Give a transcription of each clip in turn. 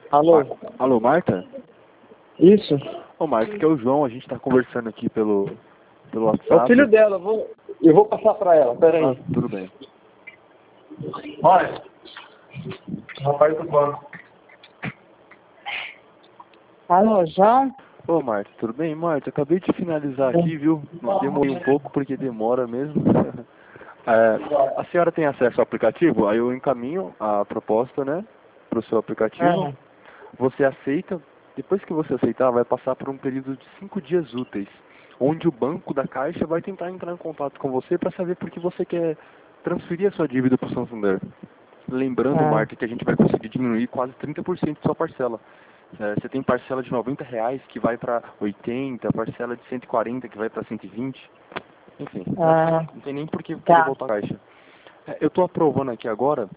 Alô? Alô, Marta? Isso. Ô, Marta, que é o João, a gente tá conversando aqui pelo É WhatsApp. o filho dela, eu vou passar pra ela, pera Ah, aí. tudo bem. Olha, rapaz do banco. Alô, João? Ô, Marta, tudo bem? Marta, acabei de finalizar aqui, viu? Demorei um pouco porque demora mesmo. A senhora tem acesso ao aplicativo? Aí eu encaminho a proposta, né, pro seu aplicativo. Você aceita. Depois que você aceitar, vai passar por um período de 5 dias úteis, onde o banco da Caixa vai tentar entrar em contato com você para saber por que você quer transferir a sua dívida para o Santander. Lembrando, Marta, que a gente vai conseguir diminuir quase 30% de sua parcela. Você tem parcela de R$ 90 que vai para 80, parcela de 140 que vai para 120. Enfim, não tem nem por que querer voltar à Caixa. Eu estou aprovando aqui agora.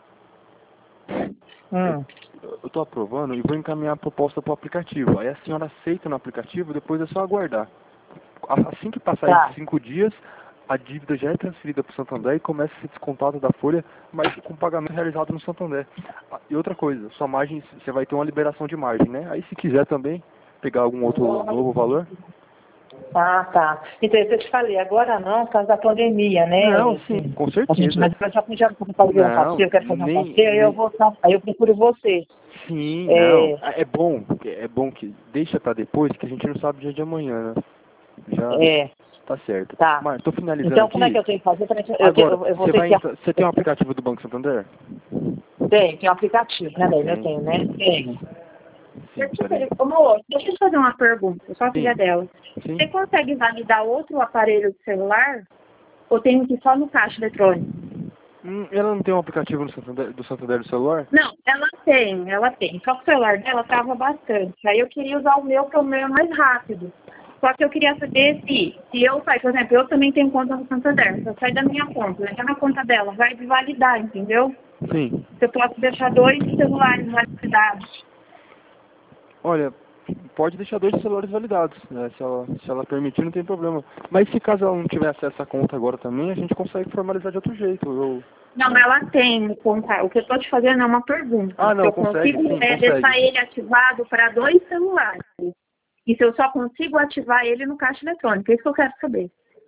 Eu estou aprovando e vou encaminhar a proposta para o aplicativo. Aí a senhora aceita no aplicativo, depois é só aguardar. Assim que passar esses 5 dias, a dívida já é transferida para o Santander e começa a ser descontada da folha, mas com pagamento realizado no Santander. E outra coisa, sua margem, você vai ter uma liberação de margem, né? Aí se quiser também pegar algum outro novo valor. Ah, tá. Então, eu te falei, agora não, por causa da pandemia, né? Não, sim, com certeza. Mas eu já podia fazer um passeio, eu quero fazer um passeio, aí eu procuro você. Sim, não. É bom que deixa pra depois, que a gente não sabe o dia de amanhã, né? Já tá certo. Tá. Mas tô finalizando então, aqui. como é que eu tenho que fazer? Agora, Eu vou ter que... você tem um aplicativo do Banco Santander? Tem um aplicativo, né, eu tenho, né? Tem. Amor, deixa eu fazer uma pergunta, eu sou a filha dela. Sim. Você consegue validar outro aparelho de celular? Ou tem que ir só no caixa eletrônico? Ela não tem um aplicativo do Santander do celular? Não, ela tem. Só que o celular dela trava bastante. Aí eu queria usar o meu, porque o meu é mais rápido. Só que eu queria saber se eu sair, por exemplo, eu também tenho conta no Santander. Se eu sair da minha conta, entrar na conta dela, vai validar, entendeu? Sim. Se eu posso deixar 2 celulares validados. Olha, pode deixar 2 celulares validados, né? Se ela permitir, não tem problema. Mas se caso ela não tiver acesso à conta agora também, a gente consegue formalizar de outro jeito. Não, ela tem conta. O que eu estou te fazendo é uma pergunta. Ah, não, eu consegue, consigo consegue. deixar ele ativado para 2 celulares. E se eu só consigo ativar ele no caixa eletrônico, é isso que eu quero saber.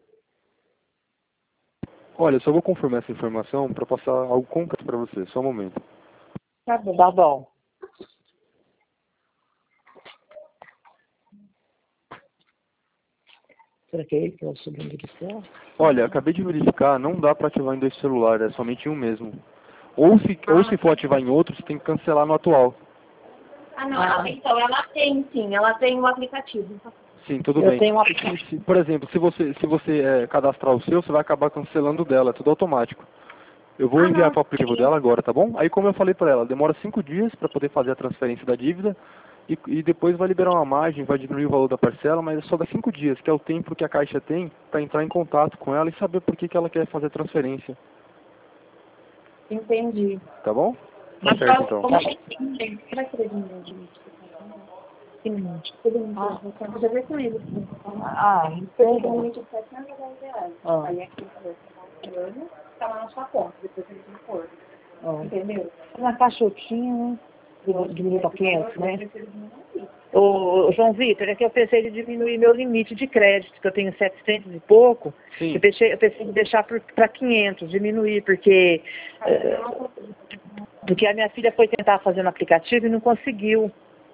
Olha, eu só vou confirmar essa informação para passar algo concreto para você. Só um momento. Tá bom. Será que é ele que é o sobrinho do céu? Olha, acabei de verificar, não dá para ativar em 2 celulares, é somente em um mesmo. Ou se for ativar em outro, você tem que cancelar no atual. Ah, não, então ela tem sim, ela tem um aplicativo. Sim, tudo bem. Tenho Por exemplo, se você cadastrar o seu, você vai acabar cancelando o dela, é tudo automático. Eu vou enviar para o aplicativo dela agora, tá bom? Aí, como eu falei para ela, demora 5 dias para poder fazer a transferência da dívida e depois vai liberar uma margem, vai diminuir o valor da parcela, mas é só dá 5 dias, que é o tempo que a Caixa tem para entrar em contato com ela e saber por que ela quer fazer a transferência. Entendi. Tá bom? Tá certo, então. Será que ele vou já ver com ele. Entendi. Aí aqui tá lá na sua conta, depois ele me for. Entendeu? Uma caixotinha, né? Diminuir para 500, né? Ô, João Vitor, é que eu pensei de diminuir meu limite de crédito, que eu tenho 700 e pouco. Sim. Eu pensei de deixar para 500, diminuir, porque a minha filha foi tentar fazer no aplicativo e não conseguiu.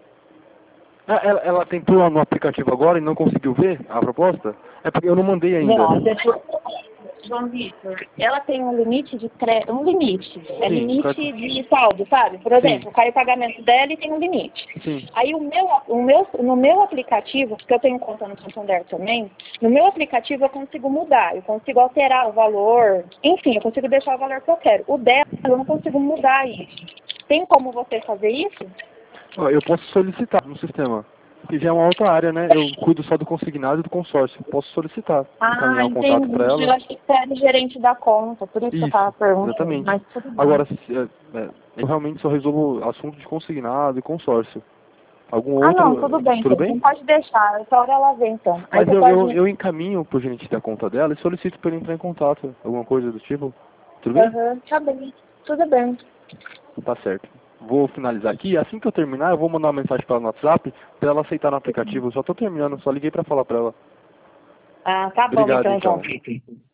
Ela tentou no aplicativo agora e não conseguiu ver a proposta? É porque eu não mandei ainda. Não, João Vitor, ela tem um limite de crédito, limite de saldo, sabe? Por exemplo, cai o pagamento dela e tem um limite. Sim. Aí no meu aplicativo, porque eu tenho conta no Santander também, no meu aplicativo eu consigo mudar, eu consigo alterar o valor, enfim, eu consigo deixar o valor que eu quero. O dela, eu não consigo mudar isso. Tem como você fazer isso? Eu posso solicitar no sistema. Que já é uma outra área, né? Eu cuido só do consignado e do consórcio. Posso solicitar, encaminhar o contato para ela. Eu achei que você era gerente da conta, por isso que eu estava perguntando. Exatamente. Mas tudo bem. Agora, eu realmente só resolvo assunto de consignado e consórcio. Algum outro... não, tudo bem. Tudo bem? Não pode deixar, essa hora ela vem então. Mas eu encaminho pro gerente da conta dela e solicito para ele entrar em contato. Alguma coisa do tipo. Tudo bem? Tá bem. Tudo bem. Tá certo. vou finalizar aqui. Assim que eu terminar, eu vou mandar uma mensagem para ela no WhatsApp para ela aceitar no aplicativo. Eu só tô terminando, só liguei para falar para ela. Ah, tá bom, Obrigado, então. então.